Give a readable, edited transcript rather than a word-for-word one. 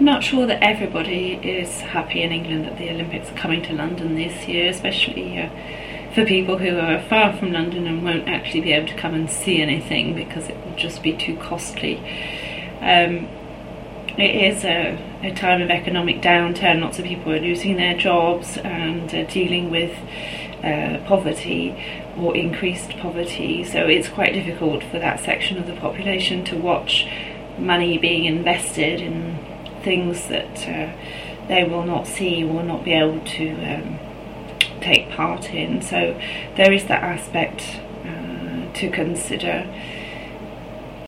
not sure that everybody is happy in England that the Olympics are coming to London this year, especially for people who are far from London and won't actually be able to come and see anything because it will just be too costly. It is a time of economic downturn. Lots of people are losing their jobs and dealing with poverty or increased poverty, so it's quite difficult for that section of the population to watch money being invested in things that they will not see, will not be able to take part in. So there is that aspect to consider.